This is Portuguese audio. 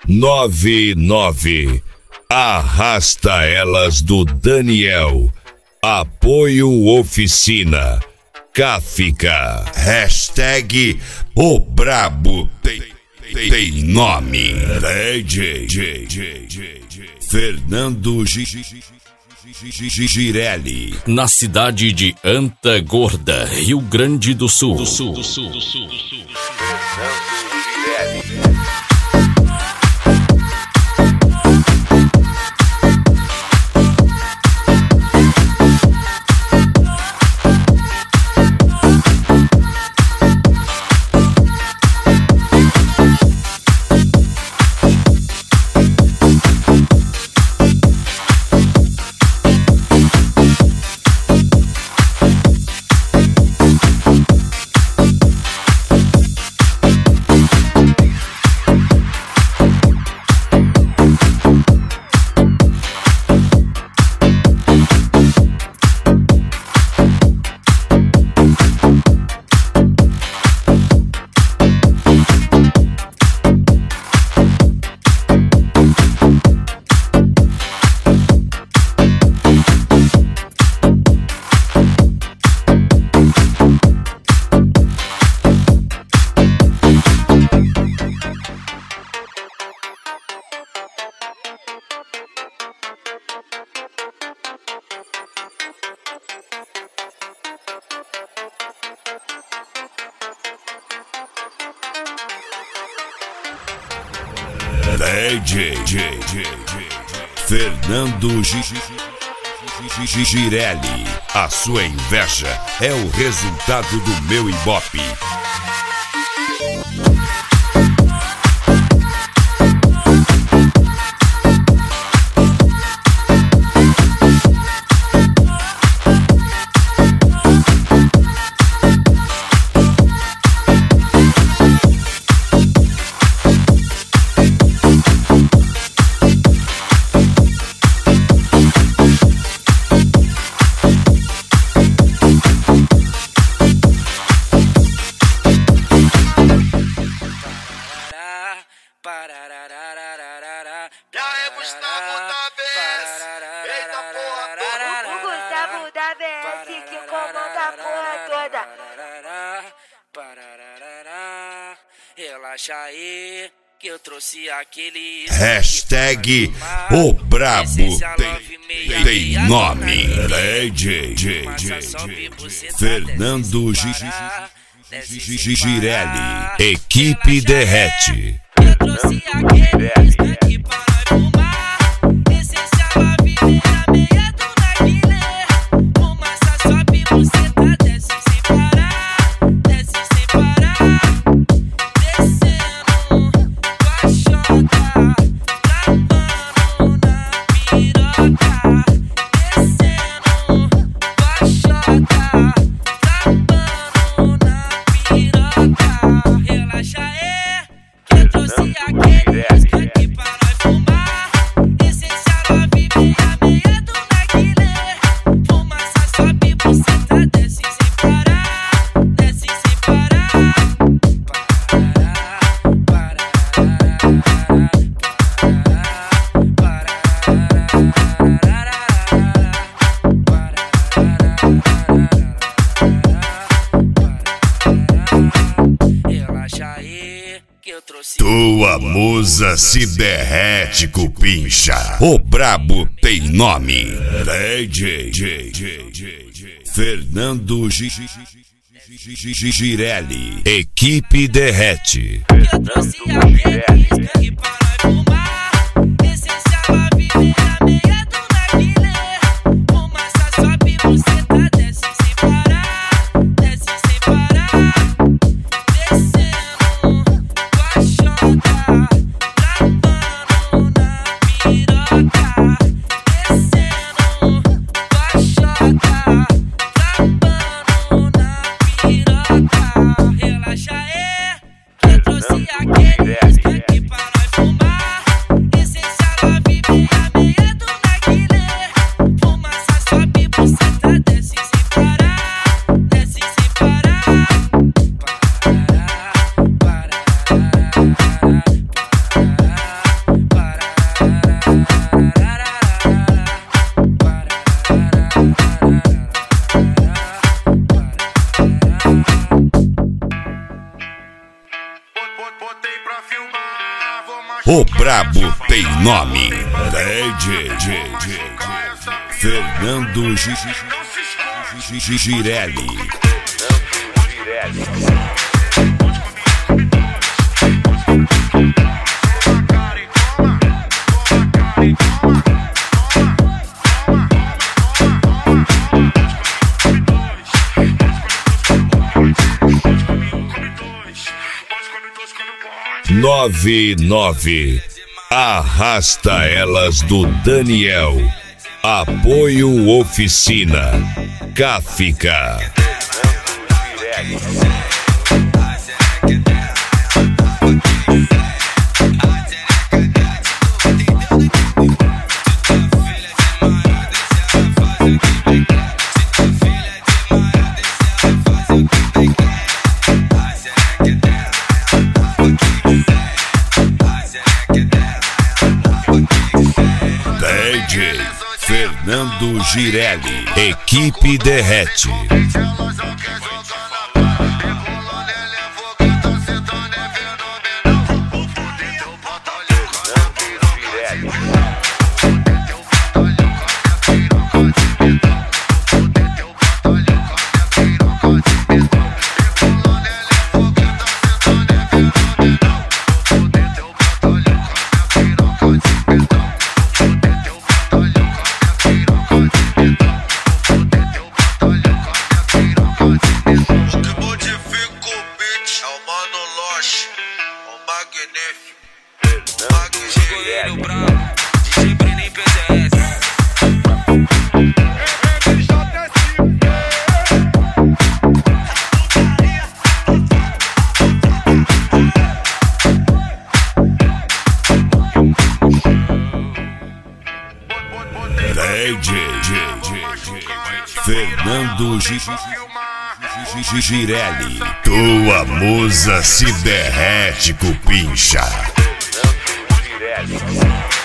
99. Arrasta Elas do Daniel. Apoio Oficina Cáfica. Hashtag O Brabo tem nome. Fernando Girelli. Na cidade de Antagorda, Rio Grande do Sul. Fernando Girelli. Fernando Girelli. A sua inveja é o resultado do meu ibope. Relaxa aí, que eu trouxe aquele. Hashtag O Brabo tem nome. Fernando Girelli. Equipe Derrete. Eu trouxe aqueles aqui para fumar. Essencial a viver a meia do narguilé. Fumaça sobe, você tá desce sem parar. Desce sem parar. Tua musa se derrete, cupincha. O Brabo tem nome. Fernando Girelli. Equipe Derrete. Eu trouxe aqueles aqui para fumar. Essencial a viver a meia do narguilé. Fumaça sobe, você tá desce sem parar. Desce sem parar. Relaxa aí, que eu trouxe aqueles aqui O brabo tem nome. DJ Fernando Girelli. Nove Arrasta Elas do Daniel. Apoio Oficina Cáfica. DJ Fernando Girelli. Equipe Derrete. Fernando Girelli. Tua musa se derrete, cupincha.